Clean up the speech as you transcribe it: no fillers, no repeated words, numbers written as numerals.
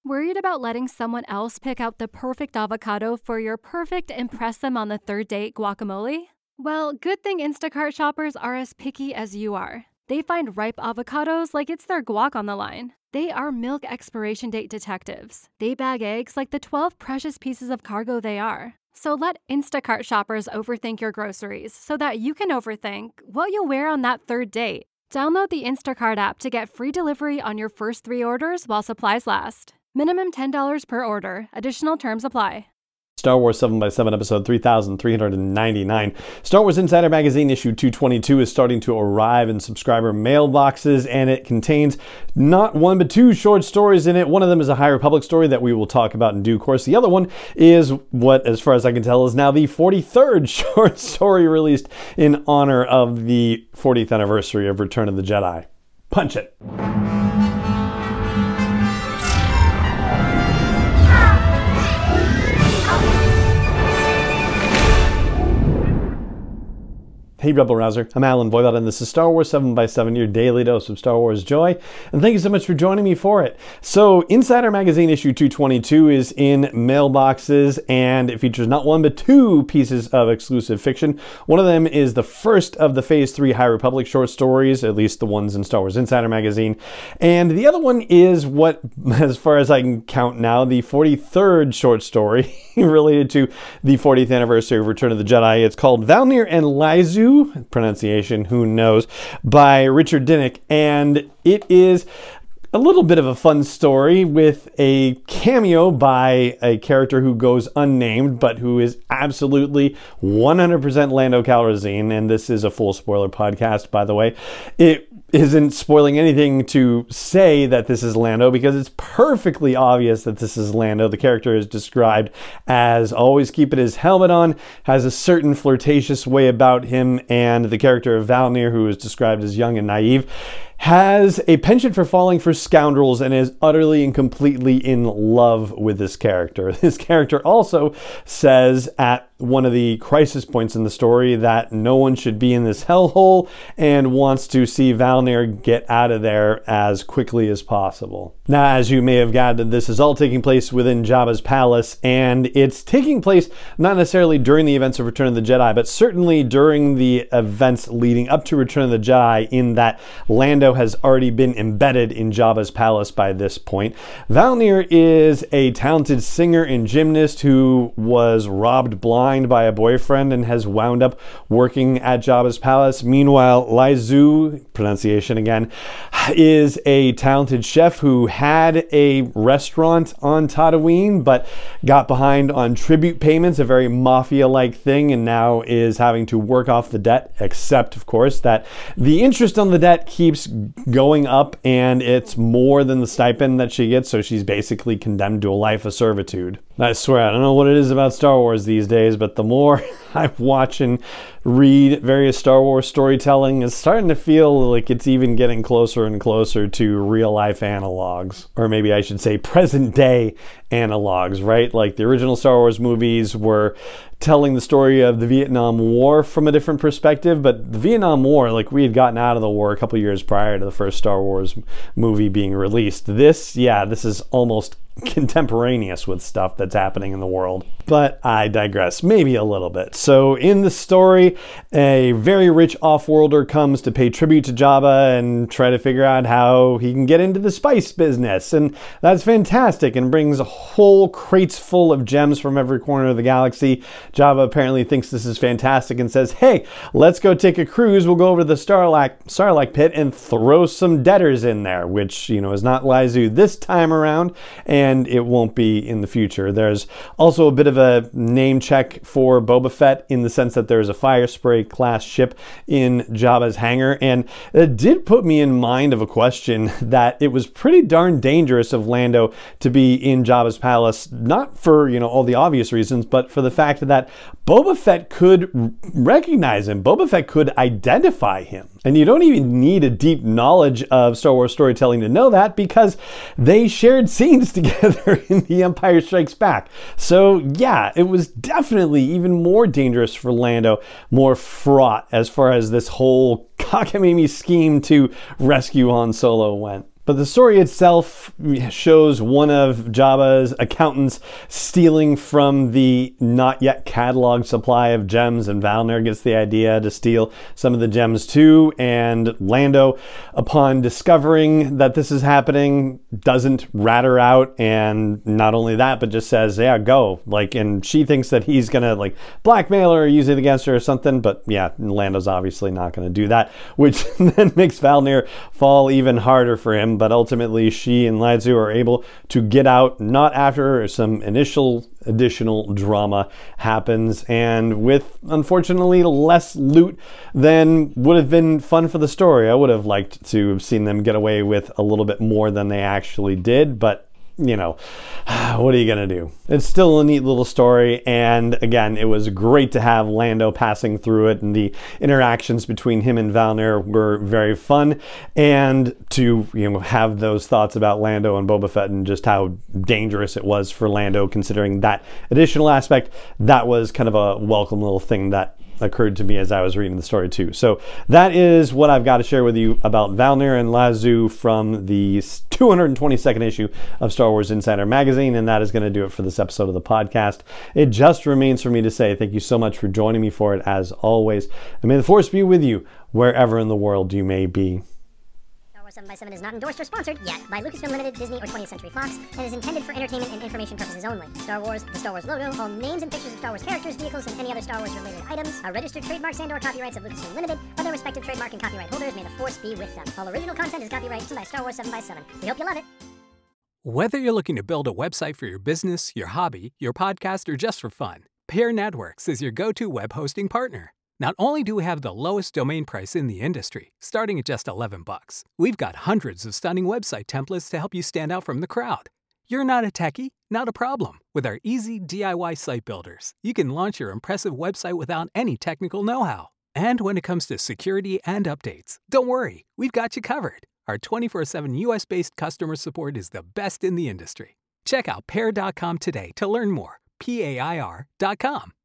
Worried about letting someone else pick out the perfect avocado for your perfect impress them on the third date guacamole? Well, good thing Instacart shoppers are as picky as you are. They find ripe avocados like it's their guac on the line. They are milk expiration date detectives. They bag eggs like the 12 precious pieces of cargo they are. So let Instacart shoppers overthink your groceries so that you can overthink what you'll wear on that third date. Download the Instacart app to get free delivery on your first 3 orders while supplies last. Minimum $10 per order. Additional terms apply. Star Wars 7x7 episode 3399. Star Wars Insider Magazine issue 222 is starting to arrive in subscriber mailboxes, and it contains not one but 2 short stories in it. One of them is a High Republic story that we will talk about in due course. The other one is what, as far as I can tell, is now the 43rd short story released in honor of the 40th anniversary of Return of the Jedi. Punch it. Hey Rebel Rouser, I'm Alan Voivod, and this is Star Wars 7x7, your daily dose of Star Wars joy, and thank you so much for joining me for it. So, Insider Magazine issue 222 is in mailboxes, and it features not one but 2 pieces of exclusive fiction. One of them is the first of the Phase 3 High Republic short stories, at least the ones in Star Wars Insider Magazine, and the other one is what, as far as I can count now, the 43rd short story related to the 40th anniversary of Return of the Jedi. It's called Valnir and Lyzu, pronunciation, who knows, by Richard Dinnick, and it is a little bit of a fun story with a cameo by a character who goes unnamed, but who is absolutely 100% Lando Calrissian, and this is a full spoiler podcast, by the way. It isn't spoiling anything to say that this is Lando, because it's perfectly obvious that this is Lando. The character is described as always keeping his helmet on, has a certain flirtatious way about him, and the character of Valnir, who is described as young and naive, has a penchant for falling for scoundrels and is utterly and completely in love with this character. This character also says at one of the crisis points in the story that no one should be in this hellhole and wants to see Valnir get out of there as quickly as possible. Now, as you may have gathered, this is all taking place within Jabba's palace, and it's taking place not necessarily during the events of Return of the Jedi, but certainly during the events leading up to Return of the Jedi, in that Lando has already been embedded in Jabba's palace by this point. Valnir is a talented singer and gymnast who was robbed blind by a boyfriend and has wound up working at Jabba's palace. Meanwhile, Lyzu, pronunciation again, is a talented chef who had a restaurant on Tatooine but got behind on tribute payments, a very mafia-like thing, and now is having to work off the debt, except, of course, that the interest on the debt keeps going up and it's more than the stipend that she gets, so she's basically condemned to a life of servitude. I swear, I don't know what it is about Star Wars these days, but the more I watch and read various Star Wars storytelling, it's starting to feel like it's even getting closer and closer to real-life analogs. Or maybe I should say present-day analogs, right? Like the original Star Wars movies were telling the story of the Vietnam War from a different perspective, but the Vietnam War, like we had gotten out of the war a couple years prior to the first Star Wars movie being released. This is almost contemporaneous with stuff that's happening in the world. But I digress, maybe a little bit. So in the story, a very rich off-worlder comes to pay tribute to Jabba and try to figure out how he can get into the spice business. And that's fantastic and brings whole crates full of gems from every corner of the galaxy. Jabba apparently thinks this is fantastic and says, hey, let's go take a cruise. We'll go over to the Sarlacc pit and throw some debtors in there, which, is not Lyzu this time around, and it won't be in the future. There's also a bit of a name check for Boba Fett in the sense that there's a Fire Spray class ship in Jabba's hangar, and it did put me in mind of a question that it was pretty darn dangerous of Lando to be in Jabba's palace, not for, all the obvious reasons, but for the fact that Boba Fett could recognize him. Boba Fett could identify him. And you don't even need a deep knowledge of Star Wars storytelling to know that, because they shared scenes together in The Empire Strikes Back. So yeah, it was definitely even more dangerous for Lando, more fraught as far as this whole cockamamie scheme to rescue Han Solo went. But the story itself shows one of Jabba's accountants stealing from the not yet cataloged supply of gems, and Valnir gets the idea to steal some of the gems too. And Lando, upon discovering that this is happening, doesn't rat her out, and not only that, but just says, "Yeah, go." And she thinks that he's gonna blackmail her or use it against her or something. But yeah, Lando's obviously not gonna do that, which then makes Valnir fall even harder for him. But ultimately, she and Lazu are able to get out, not after some initial additional drama happens, and with, unfortunately, less loot than would have been fun for the story. I would have liked to have seen them get away with a little bit more than they actually did, but what are you going to do? It's still a neat little story, and again, it was great to have Lando passing through it, and the interactions between him and Valnir were very fun, and to have those thoughts about Lando and Boba Fett and just how dangerous it was for Lando, considering that additional aspect, that was kind of a welcome little thing that occurred to me as I was reading the story too. So that is what I've got to share with you about Valnir and Lazu from the 222nd issue of Star Wars Insider Magazine, and that is going to do it for this episode of the podcast. It just remains for me to say thank you so much for joining me for it, as always, and may the Force be with you wherever in the world you may be. 7x7 is not endorsed or sponsored yet by Lucasfilm Limited, Disney, or 20th Century Fox, and is intended for entertainment and information purposes only. Star Wars, the Star Wars logo, all names and pictures of Star Wars characters, vehicles, and any other Star Wars related items are registered trademarks and/or copyrights of Lucasfilm Limited, or their respective trademark and copyright holders. May the Force be with them. All original content is copyrighted by Star Wars 7x7. We hope you love it. Whether you're looking to build a website for your business, your hobby, your podcast, or just for fun, Pair Networks is your go-to web hosting partner. Not only do we have the lowest domain price in the industry, starting at just $11, we've got hundreds of stunning website templates to help you stand out from the crowd. You're not a techie? Not a problem. With our easy DIY site builders, you can launch your impressive website without any technical know-how. And when it comes to security and updates, don't worry, we've got you covered. Our 24/7 US-based customer support is the best in the industry. Check out Pair.com today to learn more. PAIR.com.